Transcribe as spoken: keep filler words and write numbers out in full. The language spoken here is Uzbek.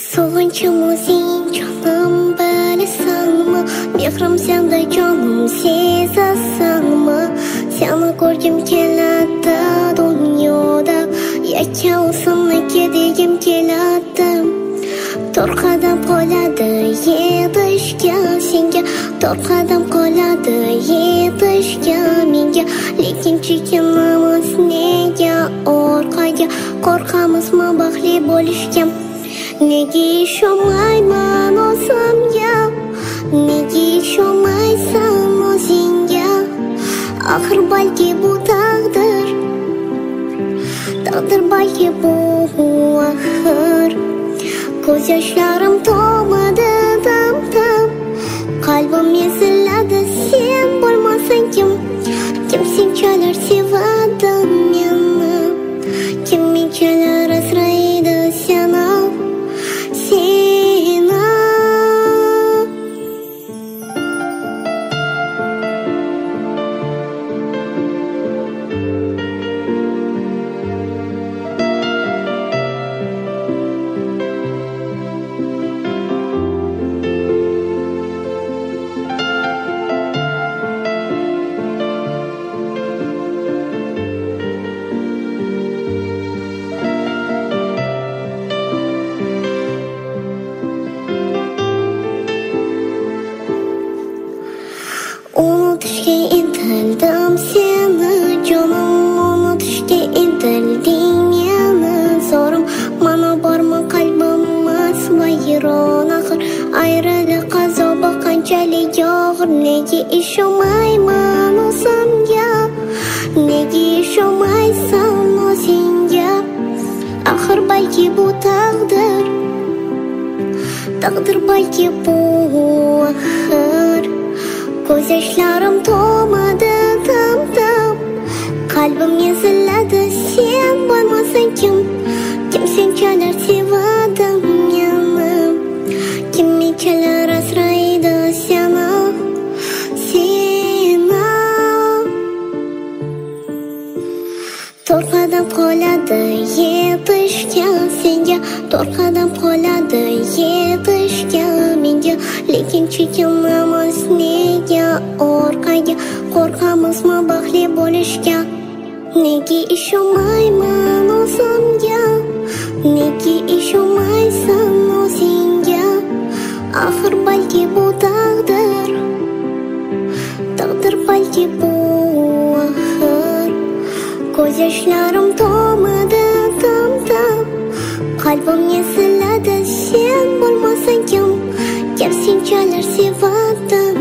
Sog'inchim o'zing jonim bilasanmi? Mehrim senda jonim sezasanmi? Seni ko'rgim keladi dunyoda, yakka-o'zimniki degim keladi. To'rt qadam qoladi yetishga senga, to'rt qadam qoladi yetishga menga. Lekin chekinamiz nega orqaga, qo'rqamizmi baxtli bo'lishga? Nega ishonmayman o'zimga, nega ishonmaysan o'zingga? Axir balki bu taqdir, taqdir balki bu axir. Ko'z yoshlarim tomadi dam-dam, qalbim eziladi sen bo'lmasang kim? Kim senchalar sevadi meni, kim menchalar asraydi seni, seni. Unutishga intildim seni jonim, unutishga intilding meni zorim. Mana bormi qalbimiz vayron, axir ayriliq azobi qanchalik og'ir. Nega ishonmayman o'zimga, nega ishonmaysan o'zingga? Axir balki bu taqdir, taqdir balki bu axir. Ko'z yoshlarim tomadi dam-dam, qalbim eziladi sen bo'lmasang kim? Kim senchalar sevadi meni, kim menchalar asraydi seni, seni. To'rt qadam qoladi yetishga senga, to'rt qadam qoladi yetishga menga. Lekin chekinamiz nega orqaga, qo'rqamizmi baxtli bo'lishga? Nega ishonmayman o'zimga, nega ishonmaysan o'zingga? Axir balki bu taqdir, taqdir balki bu axir. Ko'z yoshlarim tomadi dam-dam, qalbim eziladi sen bo'lmasang kim? Kim senchalar sevadi